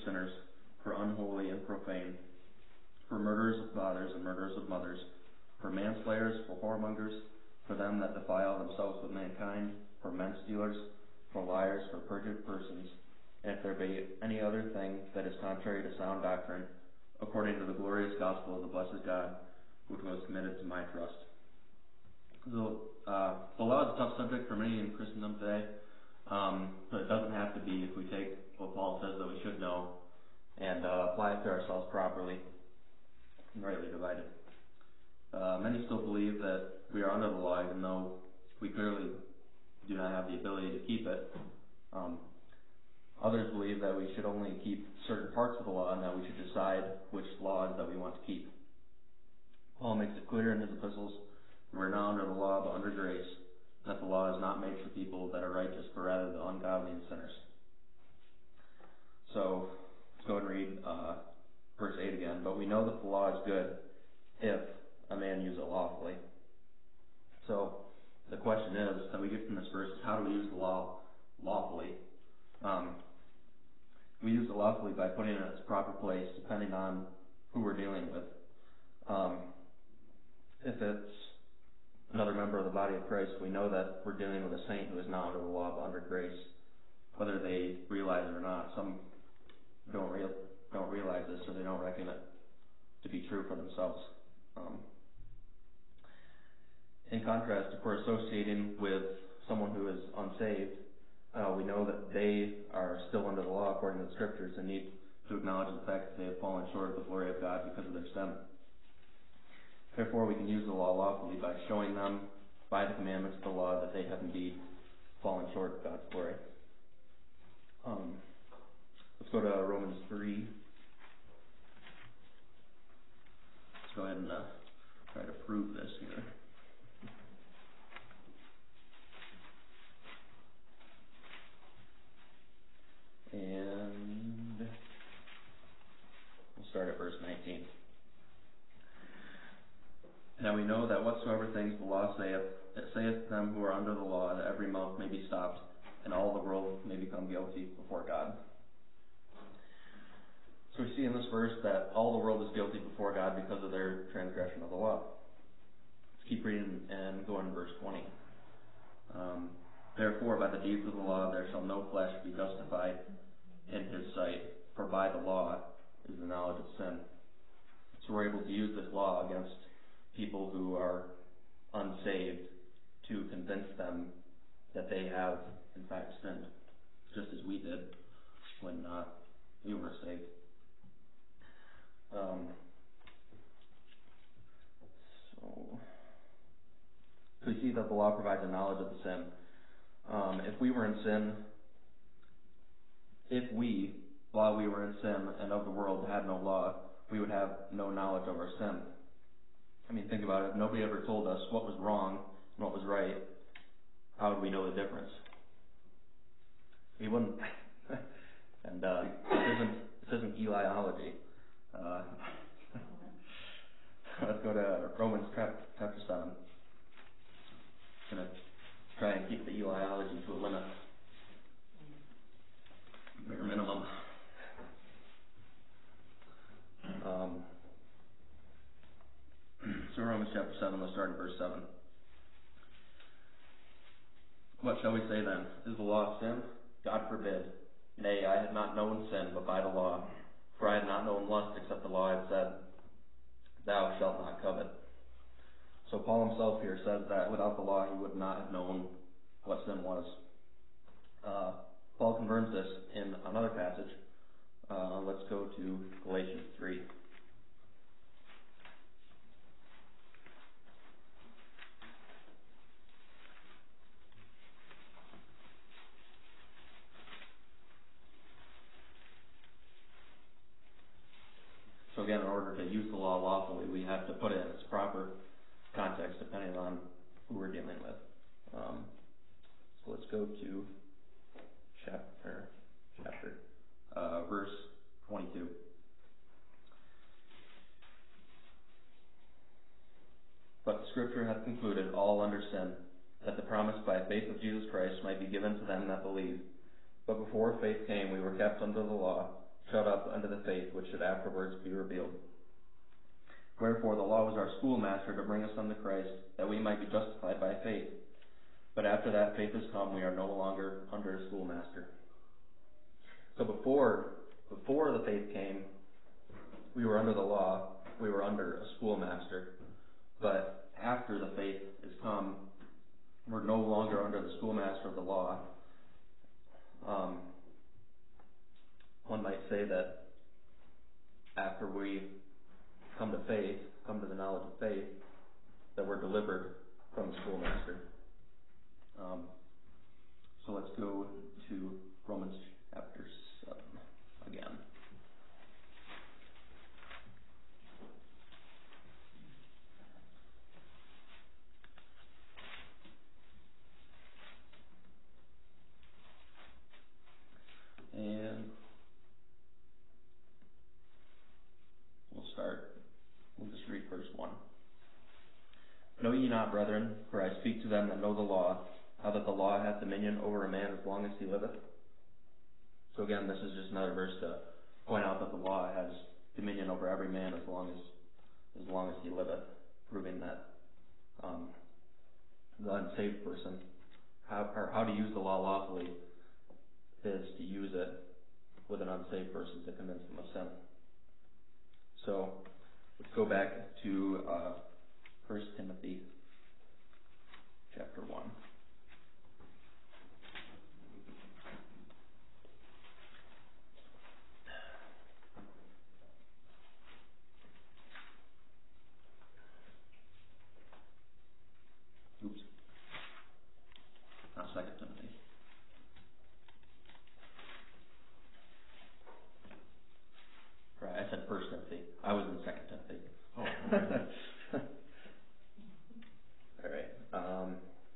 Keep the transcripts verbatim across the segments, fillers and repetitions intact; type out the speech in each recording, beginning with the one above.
sinners, for unholy and profane, for murderers of fathers and murderers of mothers, for manslayers, for whoremongers, for them that defile themselves with mankind, for men stealers, for liars, for perjured persons, and if there be any other thing that is contrary to sound doctrine, according to the glorious gospel of the blessed God, which was committed to my trust. So, uh, the law is a tough subject for many in Christendom today, um, but it doesn't have to be if we take what Paul says that we should know and uh, apply it to ourselves properly and rightly divide it. Uh, many still believe that we are under the law, even though we clearly do not have the ability to keep it. Um, others believe that we should only keep certain parts of the law and that we should decide which laws that we want to keep. Paul makes it clear in his epistles that we're not under the law but under grace, and that the law is not made for people that are righteous, but rather the ungodly and sinners. So, let's go and read uh, verse eight again. But we know that the law is good if a man use it lawfully. So, the question is that we get from this verse is how do we use the law lawfully? Um, we use it lawfully by putting it in its proper place, depending on who we're dealing with. Um, if it's another member of the body of Christ, we know that we're dealing with a saint who is not under the law but under grace, whether they realize it or not. Some don't real don't realize this, or they don't reckon it to be true for themselves. Um, in contrast, if we're associating with someone who is unsaved, uh, we know that they are still under the law according to the Scriptures and need to acknowledge the fact that they have fallen short of the glory of God because of their sin. Therefore, we can use the law lawfully by showing them by the commandments of the law that they have indeed fallen short of God's glory. Um, let's go to Romans three. Let's go ahead and uh, try to prove this here. And we'll start at verse nineteen. Now we know that whatsoever things the law saith, it saith to them who are under the law, that every mouth may be stopped, and all the world may become guilty before God. So we see in this verse that all the world is guilty before God because of their transgression of the law. Let's keep reading and go on to verse twenty. Um, Therefore, by the deeds of the law there shall no flesh be justified in his sight, for by the law is the knowledge of sin. So we're able to use this law against people who are unsaved to convince them that they have, in fact, sinned, just as we did when uh, we were saved. Um, so, so we see that the law provides a knowledge of the sin. Um, if we were in sin, if we, while we were in sin and of the world, had no law, we would have no knowledge of our sin. I mean, think about it. If nobody ever told us what was wrong and what was right, how would we know the difference? We wouldn't. and uh, this isn't this isn't Eliology. Uh, let's go to Romans chapter seven. I'm going to try and keep the Eliology to a limit. Bare minimum. Um, so Romans chapter seven, let's start in verse seven. What shall we say then? Is the law sin? God forbid. Nay, I had not known sin but by the law. For I had not known lust except the law had said, Thou shalt not covet. So Paul himself here says that without the law he would not have known what sin was. Uh, Paul confirms this in another passage. Uh, let's go to Galatians three. So again, in order to use the law lawfully, we have to put it in its proper context depending on who we're dealing with. Um, so let's go to chapter, chapter uh, verse twenty-two. But the Scripture hath concluded all under sin, that the promise by faith of Jesus Christ might be given to them that believe. But before faith came, we were kept under the law, shut up unto the faith which should afterwards be revealed. Wherefore the law was our schoolmaster to bring us unto Christ, that we might be justified by faith. But after that faith is come, we are no longer under a schoolmaster. So before, before the faith came, we were under the law, we were under a schoolmaster. But after the faith is come, we're no longer under the schoolmaster of the law. Um, one might say that after we come to faith, come to the knowledge of faith, that we're delivered from the schoolmaster. Um, so let's go to Romans chapter seven again. And we'll start, we'll just read verse one. Know ye not, brethren, for I speak to them that know the law, how that the law hath dominion over a man as long as he liveth. So again, this is just another verse to point out that the law has dominion over every man as long as as long as he liveth, proving that um, the unsaved person, how, or how to use the law lawfully, is to use it with an unsaved person to convince them of sin. So let's go back to uh, First Timothy chapter one. Oops. Not Second Timothy. Right, I said First Timothy. I was in Second Timothy. Oh. All right. Um,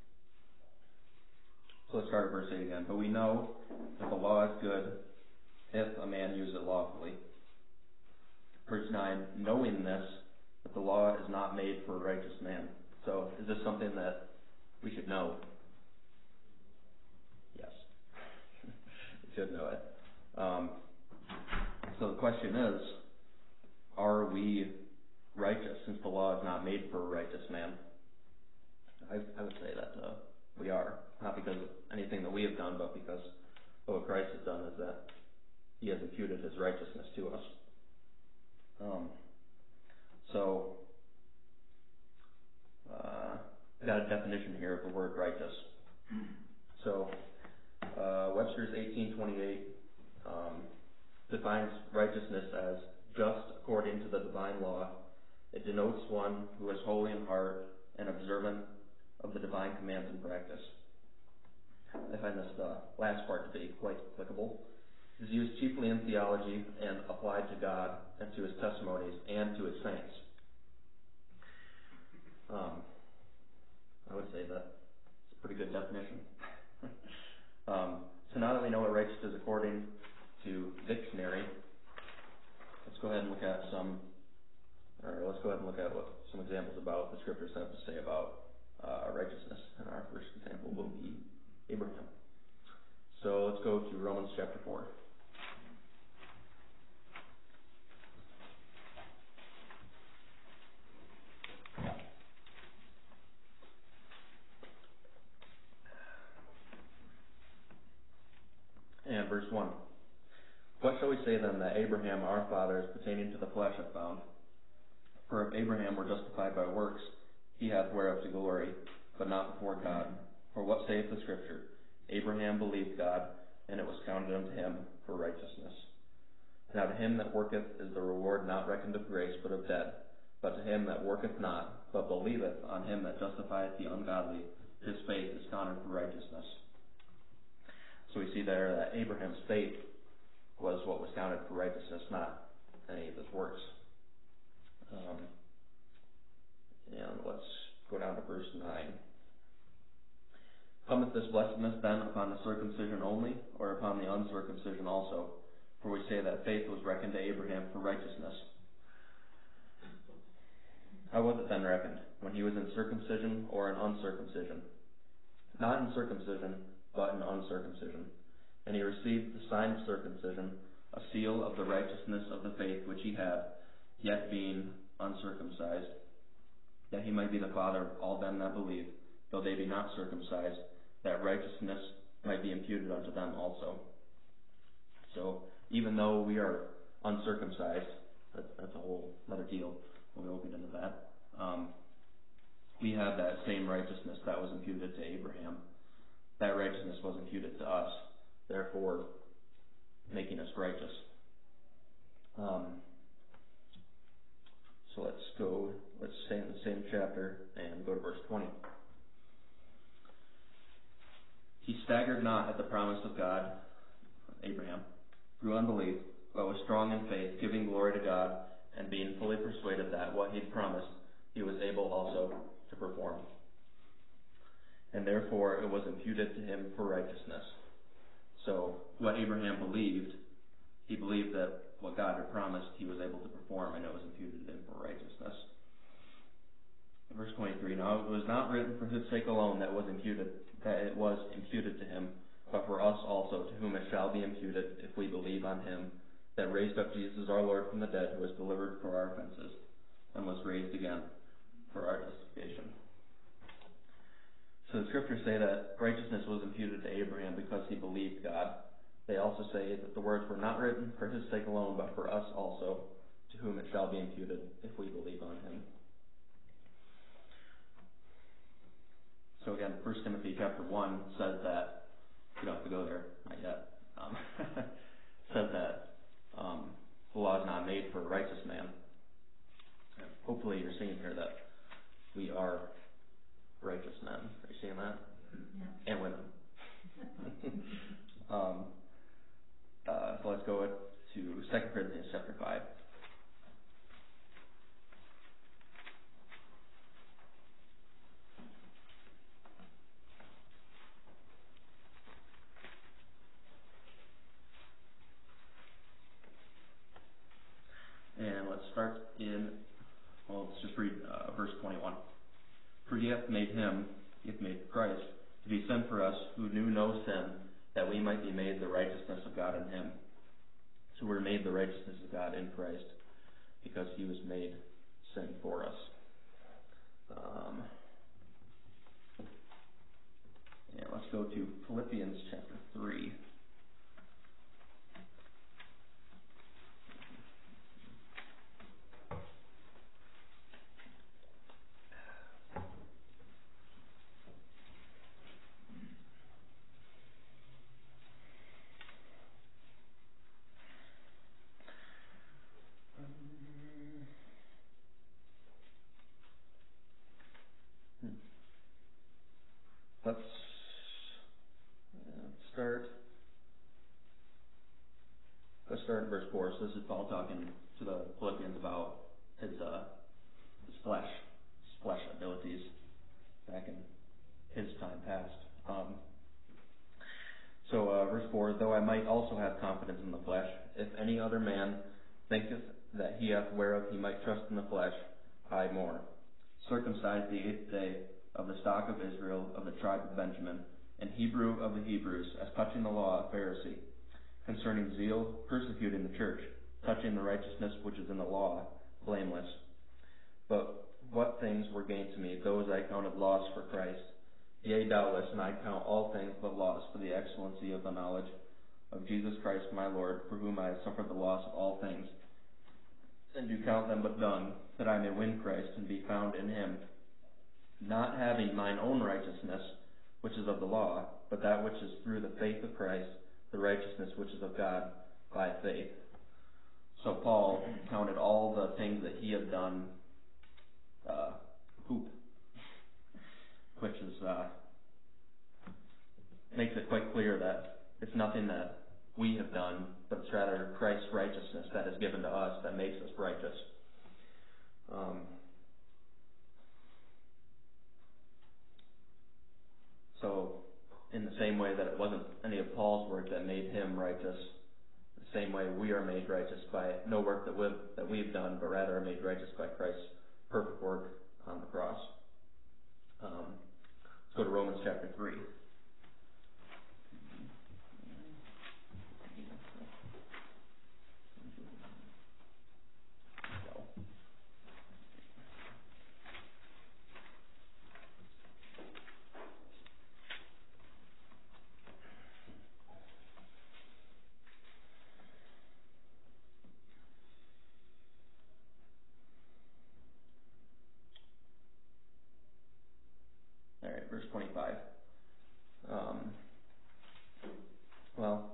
so let's start at verse eight again. But we know that the law is good if a man use it lawfully. Verse nine, knowing this, that the law is not made for a righteous man. So is this something that we should know? Yes. We should know it. Um, so the question is, are we righteous since the law is not made for a righteous man? I, I would say that uh, we are. Not because of anything that we have done, but because of what Christ has done, is that he has imputed his righteousness to us. Um, so, uh, I've got a definition here of the word righteous. So, uh, Webster's eighteen twenty-eight um, defines righteousness as just according to the divine law. It denotes one who is holy in heart and observant of the divine commands and practice. I find this uh, last part to be quite applicable. It is used chiefly in theology and applied to God and to his testimonies and to his saints. Um, I would say that it's a pretty good definition. um, so now that we know what righteousness is according to dictionary, let's go ahead and look at some, or let's go ahead and look at what some examples about what the scriptures have to say about uh, righteousness. And our first example will be Abraham. So let's go to Romans chapter four. And verse one. What shall we say then that Abraham our father is pertaining to the flesh hath found? For if Abraham were justified by works, he hath whereof to glory, but not before God. For what saith the Scripture? Abraham believed God, and it was counted unto him for righteousness. Now to him that worketh is the reward not reckoned of grace, but of debt. But to him that worketh not, but believeth on him that justifieth the ungodly, his faith is counted for righteousness. So we see there that Abraham's faith was what was counted for righteousness, not any of his works. Um, and let's go down to verse nine. Cometh this blessedness then upon the circumcision only, or upon the uncircumcision also? For we say that faith was reckoned to Abraham for righteousness. How was it then reckoned? When he was in circumcision or in uncircumcision? Not in circumcision, but in uncircumcision. And he received the sign of circumcision a seal of the righteousness of the faith which he had, yet being uncircumcised, that he might be the father of all them that believe, though they be not circumcised, that righteousness might be imputed unto them also. So, even though we are uncircumcised, that, that's a whole other deal, we won't get into that, um, we have that same righteousness that was imputed to Abraham. That righteousness was imputed to us, therefore making us righteous. Um, so let's go, let's stay in the same chapter and go to verse twenty. He staggered not at the promise of God, Abraham, through unbelief, but was strong in faith, giving glory to God, and being fully persuaded that what he had promised he was able also to perform. And therefore it was imputed to him for righteousness. So what Abraham believed, he believed that what God had promised he was able to perform, and it was imputed to him for righteousness. Verse twenty-three, now it was not written for his sake alone that was imputed, that it was imputed to him, but for us also, to whom it shall be imputed, if we believe on him that raised up Jesus our Lord from the dead, who was delivered for our offenses, and was raised again for our justification. So the scriptures say that righteousness was imputed to Abraham because he believed God. They also say that the words were not written for his sake alone, but for us also, to whom it shall be imputed, if we believe on him. So again, First Timothy chapter one says that, you don't have to go there, not yet, um, says that um, the law is not made for a righteous man. And hopefully you're seeing here that we are righteous men. Are you seeing that? Yeah. And women. um, uh, so let's go to Second Corinthians chapter five. And let's start in, well, let's just read uh, verse twenty-one. For he hath made him, he hath made Christ, to be sin for us, who knew no sin, that we might be made the righteousness of God in him. So we're made the righteousness of God in Christ, because he was made sin for us. Um, yeah, let's go to Philippians chapter three. Let's uh, start. Let's start in verse four. So this is Paul talking to the Philippians about his uh, his flesh, his flesh abilities back in his time past. Um, so uh, verse four: Though I might also have confidence in the flesh, if any other man thinketh that he hath whereof he might trust in the flesh, I more. Circumcised the eighth day, of the stock of Israel, of the tribe of Benjamin, and Hebrew of the Hebrews, as touching the law, a Pharisee, concerning zeal, persecuting the church, touching the righteousness which is in the law, blameless. But what things were gained to me, those I counted loss for Christ. Yea, doubtless, and I count all things but loss for the excellency of the knowledge of Jesus Christ my Lord, for whom I have suffered the loss of all things, and do count them but dung, that I may win Christ and be found in him, not having mine own righteousness, which is of the law, but that which is through the faith of Christ, the righteousness which is of God by faith. So Paul counted all the things that he had done uh, poop, which is uh, makes it quite clear that it's nothing that we have done, but it's rather Christ's righteousness that is given to us that makes us righteous. Um, So, in the same way that it wasn't any of Paul's work that made him righteous, the same way we are made righteous by no work that we've, that we've done, but rather are made righteous by Christ's perfect work on the cross. Um, let's go to Romans chapter three. verse twenty-five. Um, well,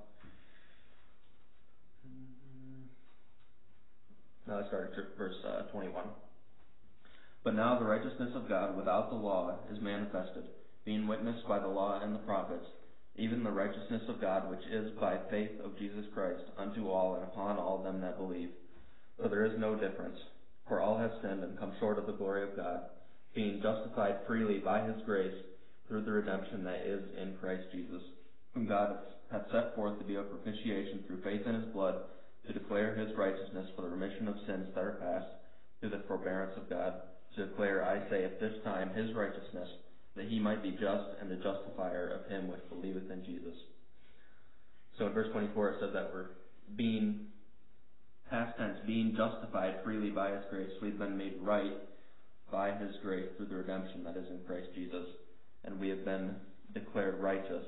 no, let's start at verse uh, twenty-one. But now the righteousness of God without the law is manifested, being witnessed by the law and the prophets, even the righteousness of God which is by faith of Jesus Christ unto all and upon all them that believe. For there is no difference, for all have sinned and come short of the glory of God, being justified freely by his grace through the redemption that is in Christ Jesus, whom God hath set forth to be a propitiation through faith in his blood, to declare his righteousness for the remission of sins that are past, through the forbearance of God, to declare, I say, at this time his righteousness, that he might be just and the justifier of him which believeth in Jesus. So in verse twenty-four it says that we're being, past tense, being justified freely by his grace. We've been made right by his grace through the redemption that is in Christ Jesus. And we have been declared righteous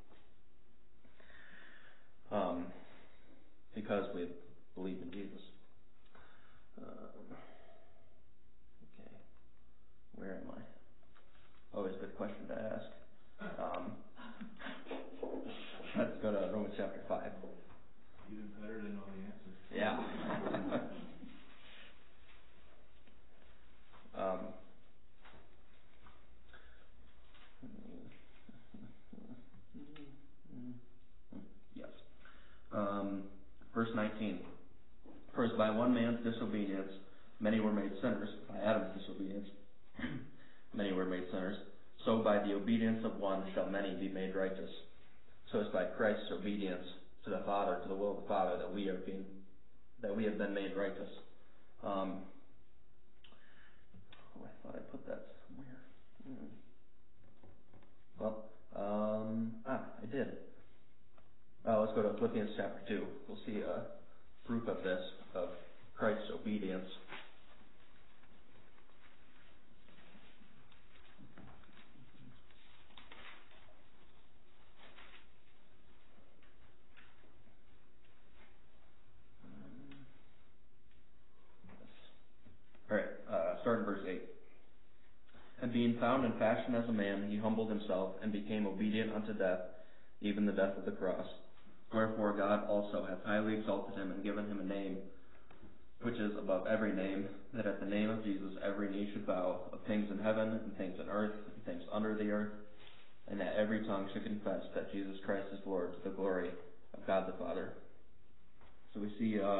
um, because we believe in Jesus. Um, okay, where am I? Always a good question to ask. Um, let's go to Romans chapter five. Even better to know the answer. Yeah. um, yes. Um, verse nineteen. For as by one man's disobedience many were made sinners, by Adam's disobedience many were made sinners, so by the obedience of one shall many be made righteous. So it's by Christ's obedience to the Father, to the will of the Father, that we are being, that we have been made righteous. Um, oh, I thought I put that somewhere. Hmm. Well, um, ah, I did. Uh, let's go to Philippians chapter two. We'll see a proof of this, of Christ's obedience. All right, uh, start in verse eight. And being found in fashion as a man, he humbled himself and became obedient unto death, even the death of the cross. Wherefore God also hath highly exalted him and given him a name which is above every name, that at the name of Jesus every knee should bow, of things in heaven and things in earth and things under the earth, and that every tongue should confess that Jesus Christ is Lord, to the glory of God the Father. So we see uh,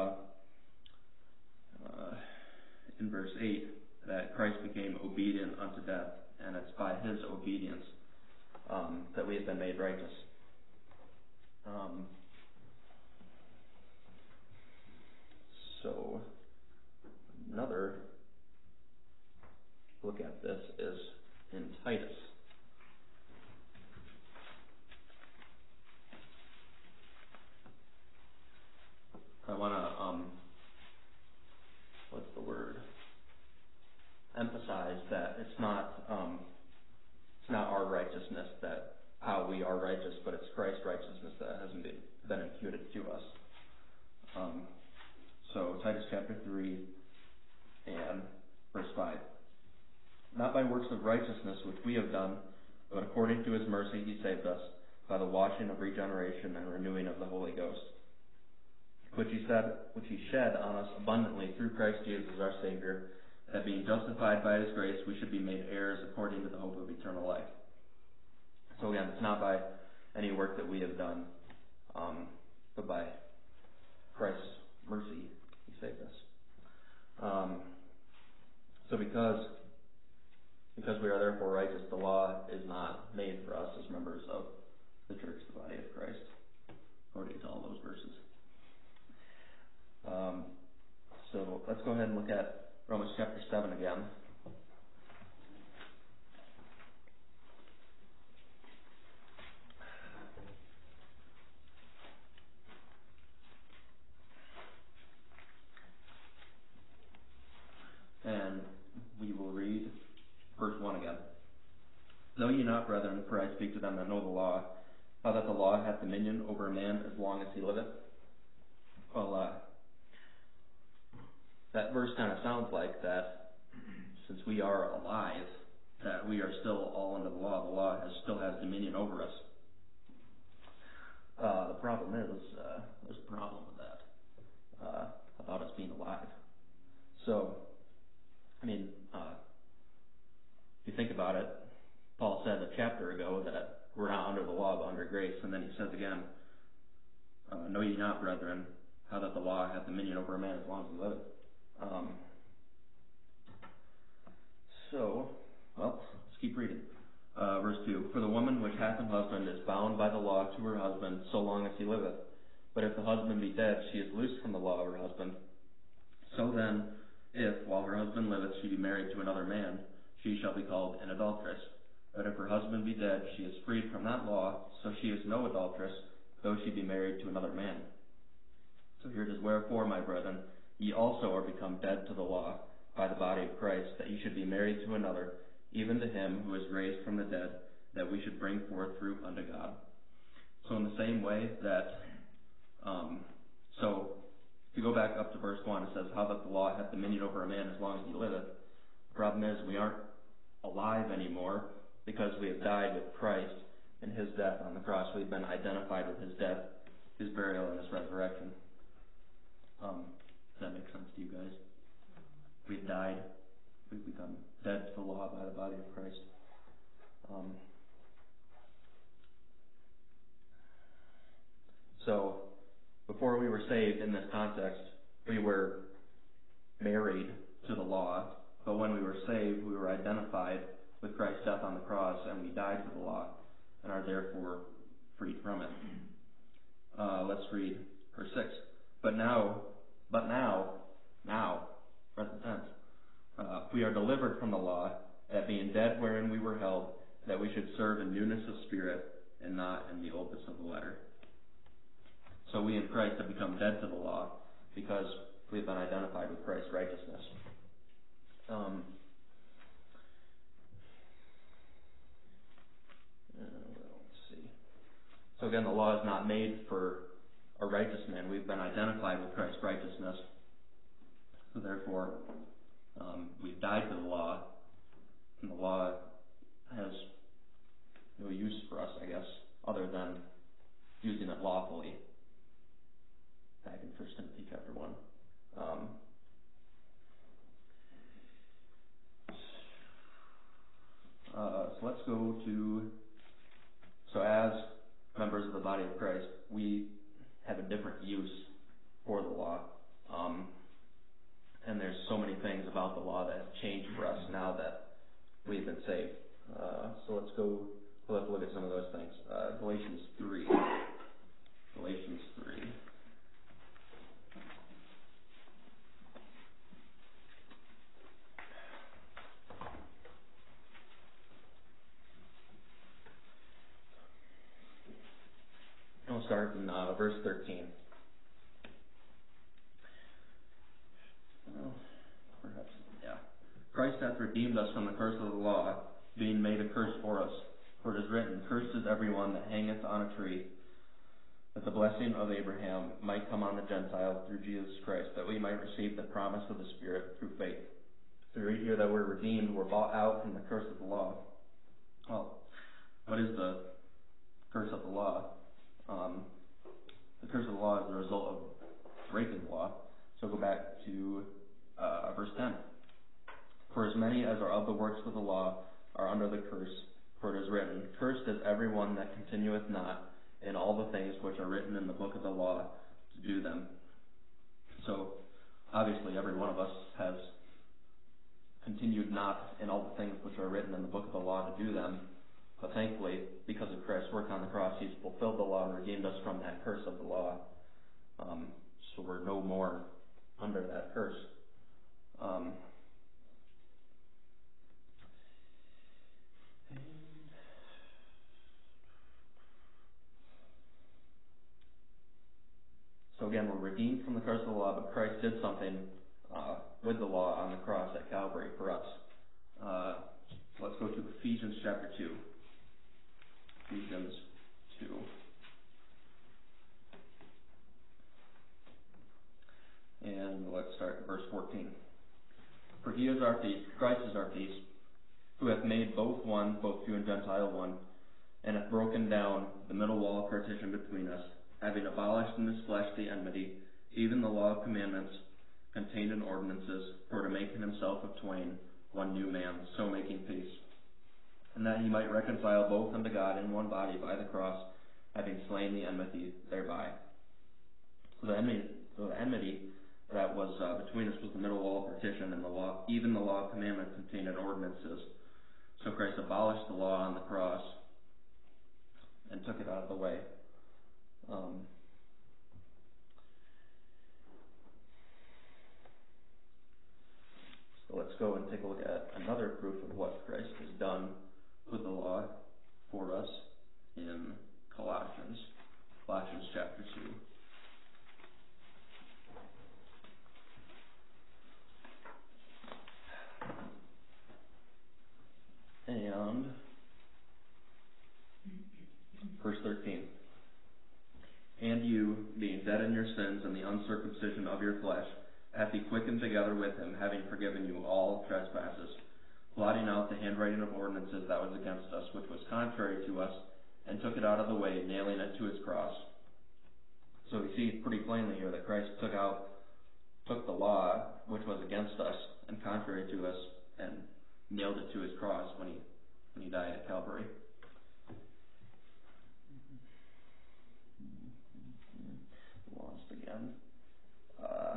uh, in verse eight that Christ became obedient unto death, and it's by his obedience um, that we have been made righteous. Um, so another look at this is in Titus. I want to, um, what's the word? Emphasize that it's not, um, it's not our righteousness that how we are righteous, but it's Christ's righteousness that hasn't been, been imputed to us. Um, so Titus chapter three and verse five. Not by works of righteousness which we have done, but according to his mercy he saved us, by the washing of regeneration and renewing of the Holy Ghost, which he said, which he shed on us abundantly through Christ Jesus our Savior, that being justified by his grace we should be made heirs according to the hope of eternal life. So again, it's not by any work that we have done, um, but by Christ's mercy he saved us. Um, so because because we are therefore righteous, the law is not made for us as members of the church, the body of Christ, according to all those verses. Um, so let's go ahead and look at Romans chapter seven again. And we will read verse one again. Know ye not, brethren, for I speak to them that know the law, how that the law hath dominion over a man as long as he liveth? Well, uh, that verse kind of sounds like that since we are alive that we are still all under the law. The law has still has dominion over us. Uh, the problem is, uh, there's a problem with that, uh, about us being alive. So, I mean, uh, if you think about it, Paul said a chapter ago that we're not under the law but under grace, and then he says again, uh, know ye not, brethren, how that the law hath dominion over a man as long as he liveth. Um, so, well, let's keep reading. Uh, verse two, for the woman which hath an husband is bound by the law to her husband so long as he liveth. But if the husband be dead, she is loosed from the law of her husband. So then, if, while her husband liveth, she be married to another man, she shall be called an adulteress. But if her husband be dead, she is freed from that law, so she is no adulteress, though she be married to another man. So here it is, wherefore, my brethren, ye also are become dead to the law by the body of Christ, that ye should be married to another, even to him who is raised from the dead, that we should bring forth fruit unto God. So in the same way that, um, so if you go back up to verse one, it says, how that the law hath dominion over a man as long as he liveth. The problem is we aren't alive anymore because we have died with Christ in his death on the cross. We've been identified with his death, his burial, and his resurrection. Um, does that make sense to you guys? We've died. We've become dead to the law by the body of Christ. Um, so, before we were saved in this context, we were married to the law, but when we were saved, we were identified with Christ's death on the cross, and we died to the law, and are therefore freed from it. Uh, let's read verse six. But now, but now, now, present tense, uh, we are delivered from the law, that being dead wherein we were held, that we should serve in newness of spirit, and not in the oldness of the letter. So we in Christ have become dead to the law, because we have been identified with Christ's righteousness. Um, uh, let's see. So again, the law is not made for a righteous man. We've been identified with Christ's righteousness. So therefore, um, we've died to the law, and the law has no use for us, I guess, other than using it lawfully. Back in First Timothy chapter one. Um, uh, so let's go to, so as members of the body of Christ, we have a different use for the law. Um, and there's so many things about the law that have changed for us now that we've been saved. Uh, so let's go, we'll have to look at some of those things. Uh, Galatians three. Galatians three. And we'll start in uh, verse thirteen. Well, perhaps, yeah. Christ hath redeemed us from the curse of the law, being made a curse for us. For it is written, cursed is every one that hangeth on a tree, that the blessing of Abraham might come on the Gentiles through Jesus Christ, that we might receive the promise of the Spirit through faith. So we read here that we're redeemed, we're bought out from the curse of the law. Well, what is the curse of the law? Um, the curse of the law is the result of breaking the law. So go back to uh, verse ten. For as many as are of the works of the law are under the curse, for it is written, cursed is every one that continueth not in all the things which are written in the book of the law to do them. So, obviously, every one of us has continued not in all the things which are written in the book of the law to do them. But thankfully, because of Christ's work on the cross, He's fulfilled the law and redeemed us from that curse of the law. Um, so we're no more under that curse. Um, So again, we're redeemed from the curse of the law, but Christ did something uh, with the law on the cross at Calvary for us. Uh, so let's go to Ephesians chapter two. Ephesians two. And let's start at verse fourteen. For He is our peace, Christ is our peace, who hath made both one, both Jew and Gentile one, and hath broken down the middle wall of partition between us, having abolished in his flesh the enmity, even the law of commandments contained in ordinances, for to make in himself of twain one new man, so making peace, and that he might reconcile both unto God in one body by the cross, having slain the enmity thereby. So the enmity, so the enmity that was uh, between us was the middle wall of partition, and the law, even the law of commandments contained in ordinances. So Christ abolished the law on the cross and took it out of the way. Um, so let's go and take a look at another proof of what Christ has done with the law for us in Colossians, Colossians chapter two. And verse thirteen. And you, being dead in your sins and the uncircumcision of your flesh, hath he quickened together with him, having forgiven you all trespasses, blotting out the handwriting of ordinances that was against us, which was contrary to us, and took it out of the way, nailing it to his cross. So we see pretty plainly here that Christ took out, took the law, which was against us and contrary to us, and nailed it to his cross when he when he died at Calvary. Lost again. Uh,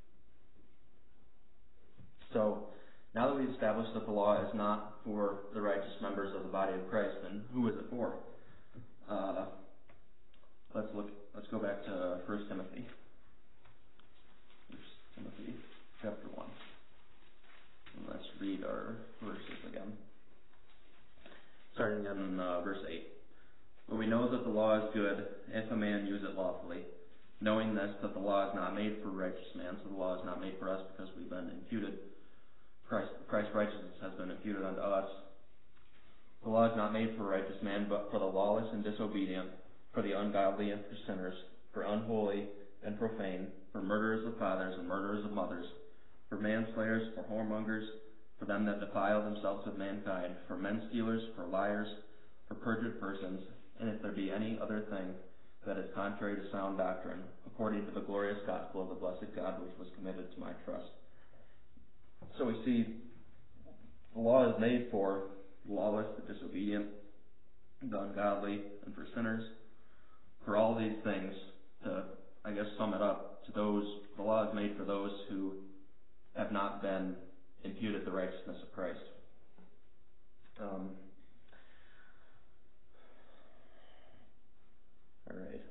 so now that we've established that the law is not for the righteous members of the body of Christ, then who is it for? Uh, let's look. Let's go back to First Timothy. First Timothy chapter one. And let's read our verses again. Starting in uh, verse eight. But we know that the law is good if a man use it lawfully, knowing this, that the law is not made for a righteous man, so the law is not made for us because we've been imputed. Christ, Christ's righteousness has been imputed unto us. The law is not made for a righteous man, but for the lawless and disobedient, for the ungodly and for sinners, for unholy and profane, for murderers of fathers and murderers of mothers, for manslayers, for whoremongers, for them that defile themselves with mankind, for men stealers, for liars, for perjured persons, and if there be any other thing that is contrary to sound doctrine, according to the glorious gospel of the blessed God, which was committed to my trust. So we see the law is made for the lawless, the disobedient, the ungodly, and for sinners. For all these things, to, I guess, sum it up, to those, the law is made for those who have not been imputed the righteousness of Christ. Um, all right.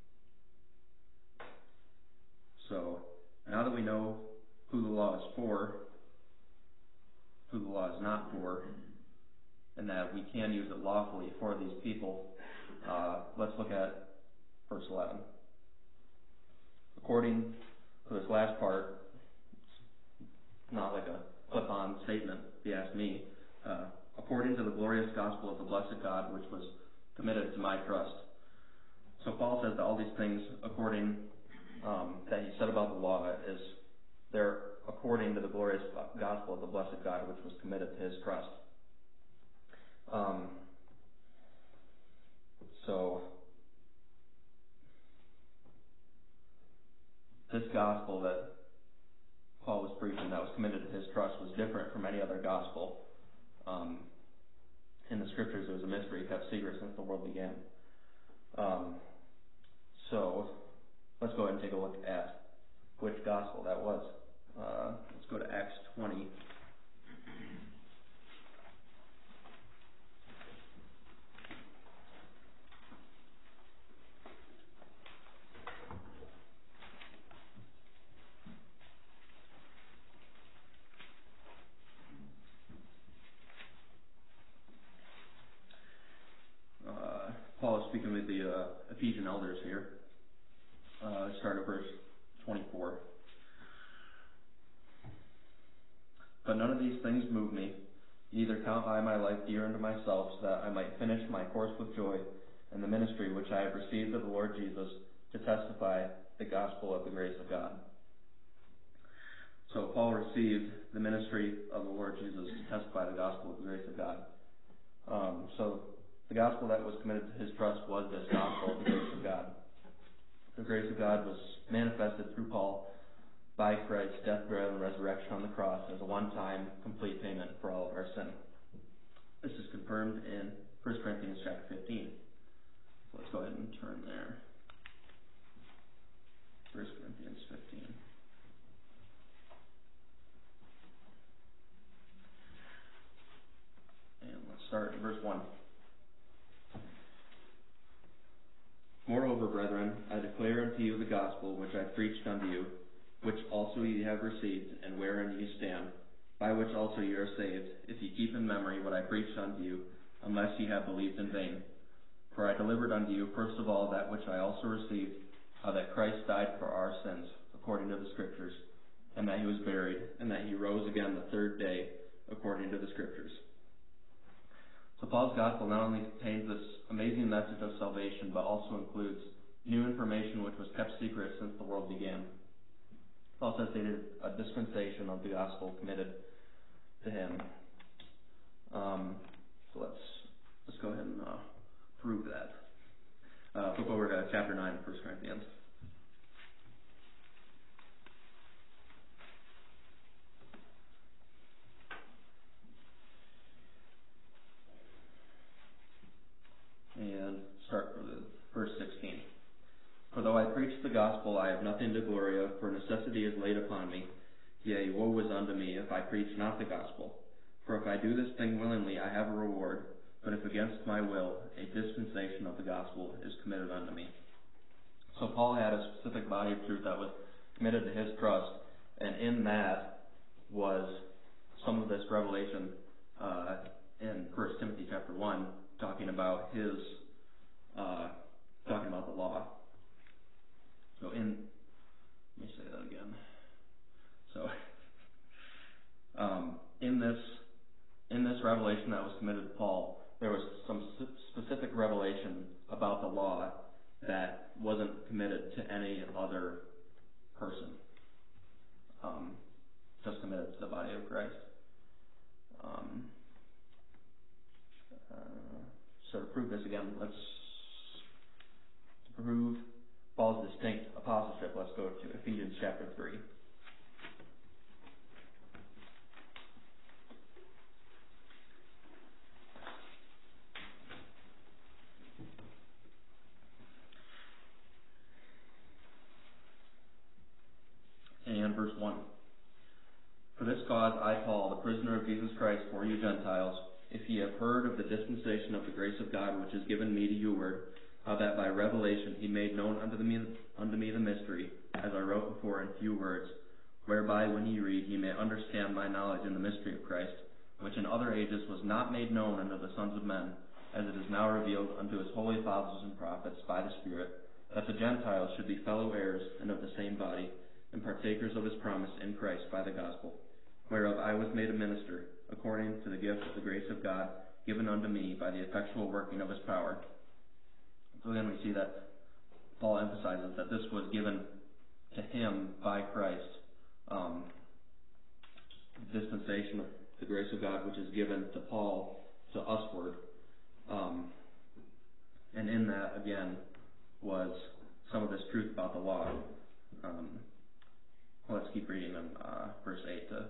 So, now that we know who the law is for, who the law is not for, and that we can use it lawfully for these people, uh, let's look at verse eleven. According to this last part, it's not like a clip-on statement, if you ask me. Uh, according to the glorious gospel of the blessed God, which was committed to my trust. So Paul says that all these things, according um, that he said about the law, is they're according to the glorious gospel of the blessed God, which was committed to his trust. Um, so this gospel that Paul was preaching that was committed to his trust was different from any other gospel. Um, in the scriptures, it was a mystery kept secret since the world began. Um, so let's go ahead and take a look at which gospel that was. Uh, let's go to Acts twenty. Uh, Paul is speaking with the uh, Ephesian elders here. Uh, start at verse twenty-four. But none of these things move me, neither count I my life dear unto myself, so that I might finish my course with joy in the ministry which I have received of the Lord Jesus, to testify the gospel of the grace of God. So Paul received the ministry of the Lord Jesus to testify the gospel of the grace of God. Um, so the gospel that was committed to his trust was this gospel of the grace of God. The grace of God was manifested through Paul by Christ's death, burial, and resurrection on the cross as a one-time, complete payment for all of our sin. This is confirmed in First Corinthians chapter fifteen. So let's go ahead and turn there. First Corinthians fifteen. And let's start in verse one. Moreover, brethren, I declare unto you the gospel which I preached unto you, which also ye have received, and wherein ye stand, by which also ye are saved, if ye keep in memory what I preached unto you, unless ye have believed in vain. For I delivered unto you first of all that which I also received, how that Christ died for our sins, according to the Scriptures, and that he was buried, and that he rose again the third day, according to the Scriptures. So Paul's gospel not only contains this amazing message of salvation, but also includes new information which was kept secret since the world began. Paul says they did a dispensation of the gospel committed to him. Um, so let's let's go ahead and uh, prove that. Uh, flip over to chapter nine of First Corinthians. And start for the verse sixteen. For though I preach the gospel, I have nothing to glory of, for necessity is laid upon me. Yea, woe is unto me if I preach not the gospel. For if I do this thing willingly, I have a reward. But if against my will, a dispensation of the gospel is committed unto me. So Paul had a specific body of truth that was committed to his trust, and in that was some of this revelation uh, in First Timothy chapter one, talking about his, uh, talking about the law. So in, let me say that again. So, um, in this, in this revelation that was committed to Paul, there was some specific revelation about the law that wasn't committed to any other person, um, just committed to the body of Christ. Um, uh, so to prove this again, let's to prove Paul's distinct apostleship. Let's go to Ephesians chapter three. And verse one. For this cause I, Paul, the prisoner of Jesus Christ, for you Gentiles, if ye have heard of the dispensation of the grace of God which is given me to you word, how that by revelation he made known unto me, unto me the mystery, as I wrote before in few words, whereby when ye read ye may understand my knowledge in the mystery of Christ, which in other ages was not made known unto the sons of men, as it is now revealed unto his holy apostles and prophets by the Spirit, that the Gentiles should be fellow heirs and of the same body, and partakers of his promise in Christ by the gospel, whereof I was made a minister, according to the gift of the grace of God given unto me by the effectual working of his power. So then we see that Paul emphasizes that this was given to him by Christ, um, dispensation of the grace of God which is given to Paul to usward. Um, and in that, again, was some of this truth about the law. Um, well, let's keep reading in uh, verse eight to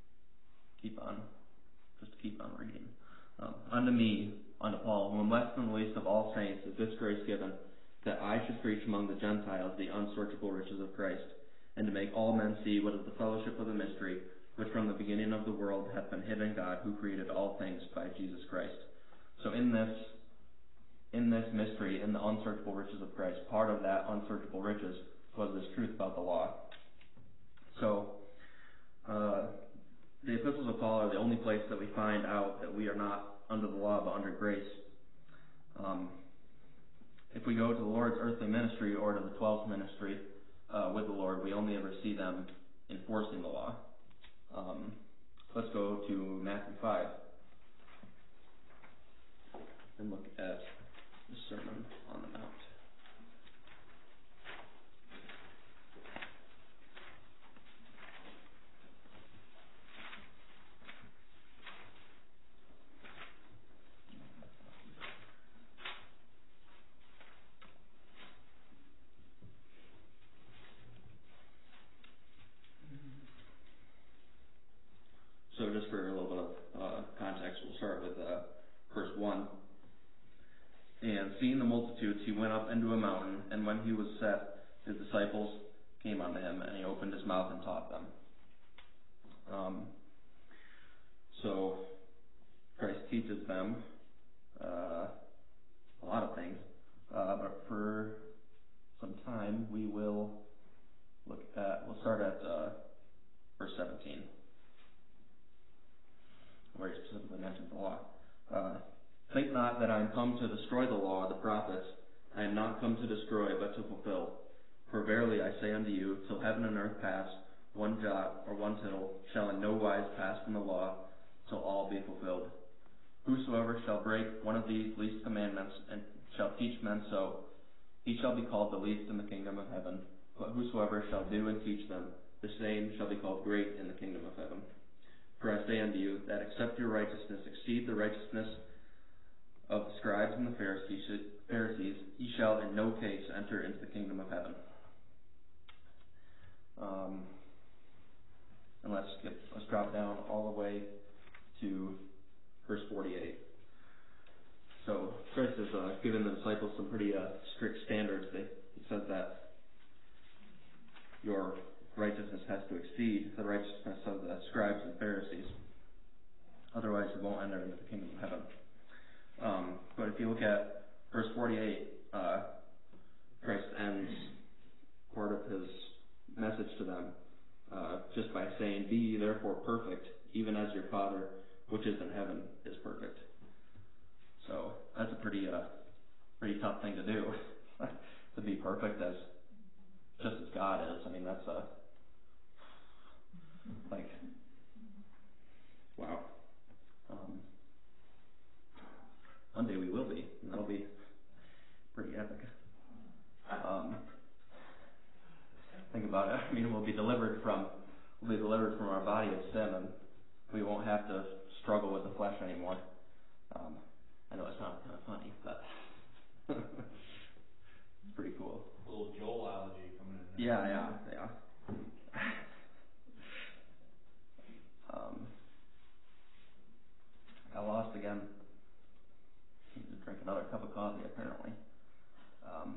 keep on, just to keep on reading. Um, unto me, unto Paul, who am less than the least of all saints, is this grace given, that I should preach among the Gentiles the unsearchable riches of Christ, and to make all men see what is the fellowship of the mystery, which from the beginning of the world hath been hidden in God, who created all things by Jesus Christ. So in this, in this mystery, in the unsearchable riches of Christ, part of that unsearchable riches was this truth about the law. So, uh, the epistles of Paul are the only place that we find out that we are not under the law but under grace. Um, if we go to the Lord's earthly ministry or to the twelfth ministry uh, with the Lord, we only ever see them enforcing the law. Um, let's go to Matthew five and look at the Sermon on the Mount. for a little bit of uh, context, we'll start with uh, verse one. And seeing the multitudes, he went up into a mountain, and when he was set, his disciples came unto him, and he opened his mouth and taught them. Um, so, Christ teaches them uh, a lot of things, uh, but for some time we will look at, we'll start at uh, verse seventeen, where he specifically mentions the law. Uh, Think not that I am come to destroy the law of the prophets. I am not come to destroy, but to fulfill. For verily I say unto you, till heaven and earth pass, one jot or one tittle shall in no wise pass from the law, till all be fulfilled. Whosoever shall break one of these least commandments, and shall teach men so, he shall be called the least in the kingdom of heaven. But whosoever shall do and teach them, the same shall be called great in the kingdom of heaven. For I say unto you, that except your righteousness exceed the righteousness of the scribes and the Pharisees, Pharisees, ye shall in no case enter into the kingdom of heaven. Um, and let's skip, let's drop down all the way to verse forty-eight. So Christ has uh, given the disciples some pretty uh, strict standards. They, he says that your righteousness has to exceed the righteousness of the scribes and Pharisees. Otherwise, you won't enter into the kingdom of heaven. Um, but if you look at verse forty-eight, uh, Christ ends part of his message to them uh, just by saying, "Be ye therefore perfect, even as your Father which is in heaven is perfect." So that's a pretty, uh, pretty tough thing to do, to be perfect as just as God is. I mean, that's a like, wow. Um, One day we will be, and that'll be pretty epic. Um, think about it. I mean, we'll be delivered from, we'll be delivered from our body of sin, and we won't have to struggle with the flesh anymore. Um, I know it sounds kind of funny, but it's pretty cool. A little Joelology coming in there. Yeah, yeah, yeah. um, got lost again. Need to drink another cup of coffee, apparently. Um,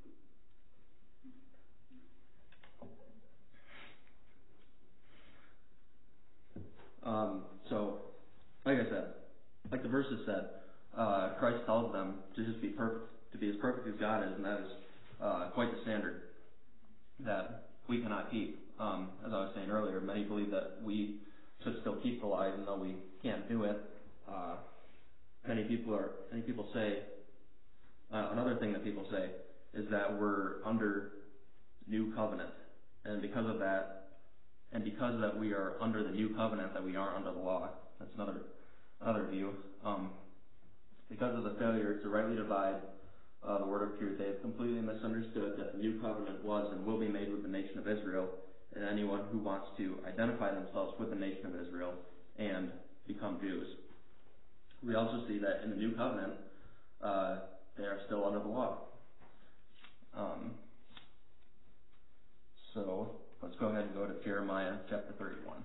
um, so, like I said, like the verses said, uh, Christ tells them to just be perfect, to be as perfect as God is, and that is uh, quite the standard that we cannot keep. Um, as I was saying earlier, many believe that we should still keep the law, even though we can't do it. Uh, many people are. Many people say. Uh, another thing that people say is that we're under new covenant, and because of that, and because that we are under the new covenant, that we aren't under the law. That's another another view. Um, because of the failure to rightly divide uh, the word of truth, they have completely misunderstood that the new covenant was and will be made with the nation of Israel, and anyone who wants to identify themselves with the nation of Israel and become Jews. We also see that in the new covenant, uh, they are still under the law. Um, so let's go ahead and go to Jeremiah chapter thirty-one.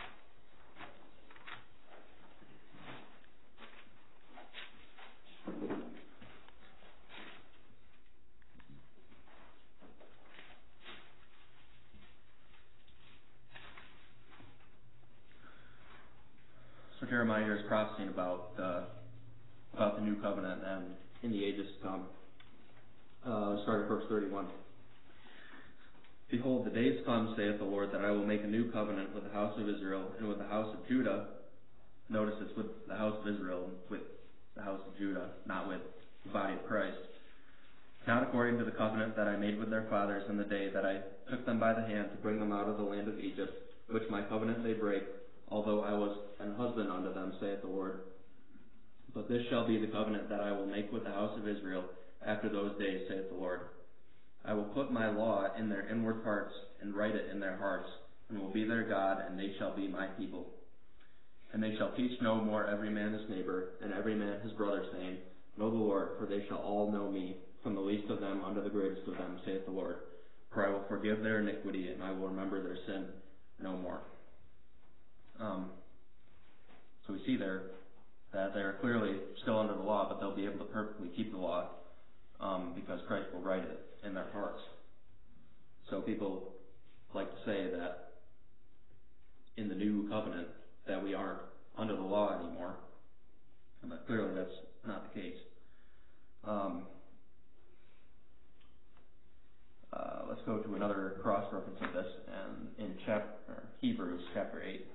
So Jeremiah here is prophesying about uh, about the new covenant and in the ages to come. Uh, start at verse thirty-one. Behold, the days come, saith the Lord, that I will make a new covenant with the house of Israel and with the house of Judah. Notice it's with the house of Israel and with the house of Judah, not with the body of Christ. Not according to the covenant that I made with their fathers in the day that I took them by the hand to bring them out of the land of Egypt, which my covenant they break, although I was an husband unto them, saith the Lord. But this shall be the covenant that I will make with the house of Israel after those days, saith the Lord. I will put my law in their inward parts and write it in their hearts, and will be their God, and they shall be my people. And they shall teach no more every man his neighbor, and every man his brother, saying, Know the Lord, for they shall all know me, from the least of them unto the greatest of them, saith the Lord. For I will forgive their iniquity, and I will remember their sin no more. Um, So we see there that they're clearly still under the law, but they'll be able to perfectly keep the law um, because Christ will write it in their hearts. So people like to say that in the new covenant that we aren't under the law anymore, but clearly that's not the case. Um, uh, let's go to another cross-reference of this, and in chapter Hebrews chapter eight.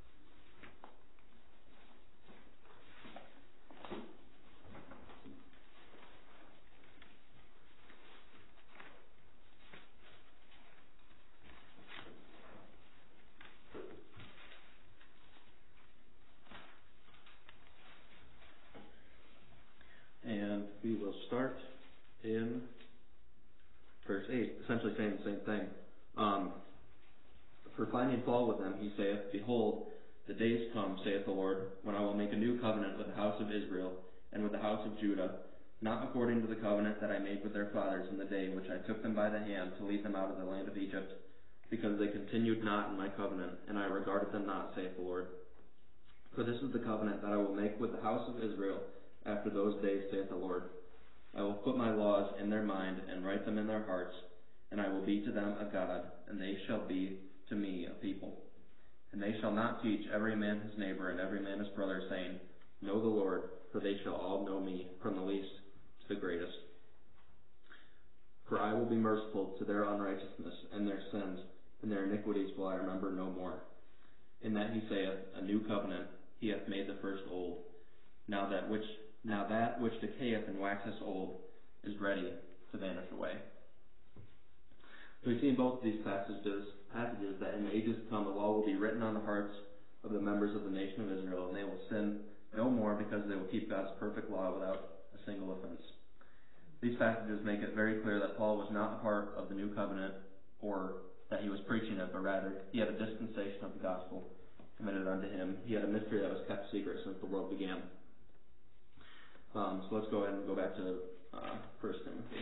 And we will start in verse eight, essentially saying the same thing. Um, For finding fault with them, he saith, Behold, the days come, saith the Lord, when I will make a new covenant with the house of Israel and with the house of Judah, not according to the covenant that I made with their fathers in the day which I took them by the hand to lead them out of the land of Egypt, because they continued not in my covenant, and I regarded them not, saith the Lord. For this is the covenant that I will make with the house of Israel after those days, saith the Lord. I will put my laws in their mind and write them in their hearts, and I will be to them a God, and they shall be to me a people. And they shall not teach every man his neighbor and every man his brother, saying, Know the Lord, for they shall all know me, from the least to the greatest. For I will be merciful to their unrighteousness and their sins, and their iniquities will I remember no more. In that he saith, A new covenant he hath made the first old. Now that which now that which decayeth and waxeth old is ready to vanish away. So we see in both of these passages, passages that in the ages to come the law will be written on the hearts of the members of the nation of Israel, and they will sin no more because they will keep God's perfect law without a single offense. These passages make it very clear that Paul was not a part of the new covenant or that he was preaching it, but rather he had a dispensation of the gospel committed unto him. He had a mystery that was kept secret since the world began. Um, so let's go ahead and go back to uh, First Timothy.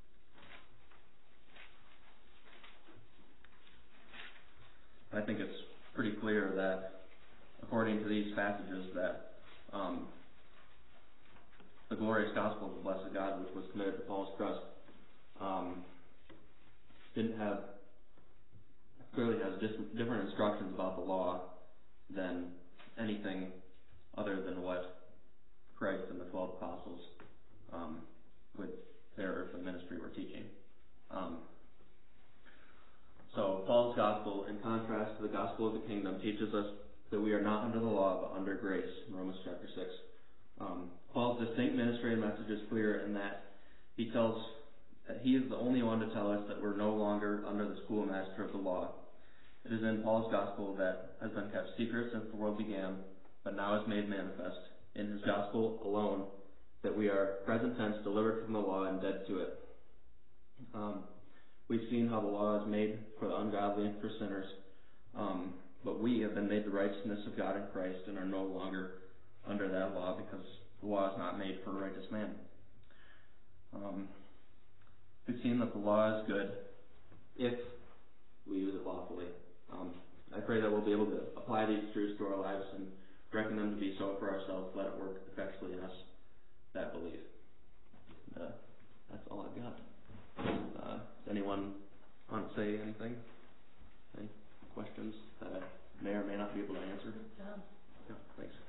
I think it's pretty clear that, according to these passages, that um, the glorious gospel of the blessed God, which was committed to Paul's trust, um, didn't have clearly has dis- different instructions about the law than anything other than what Christ and the twelve apostles, um, with their earthly ministry, were teaching. Um, So Paul's gospel, in contrast to the gospel of the kingdom, teaches us that we are not under the law, but under grace, in Romans chapter six. Um, Paul's distinct ministry and message is clear in that he tells that he is the only one to tell us that we're no longer under the schoolmaster of the law. It is in Paul's gospel that has been kept secret since the world began, but now is made manifest in his gospel alone, that we are present tense delivered from the law and dead to it. Um, We've seen how the law is made for the ungodly and for sinners, um, but we have been made the righteousness of God in Christ and are no longer under that law because the law is not made for a righteous man. Um, we've seen that the law is good if we use it lawfully. Um, I pray that we'll be able to apply these truths to our lives and reckon them to be so for ourselves. Let it work effectually in us that believe. Uh, that's all I've got. Uh, does anyone want to say anything? Any questions that I may or may not be able to answer? Good job. Yeah, thanks.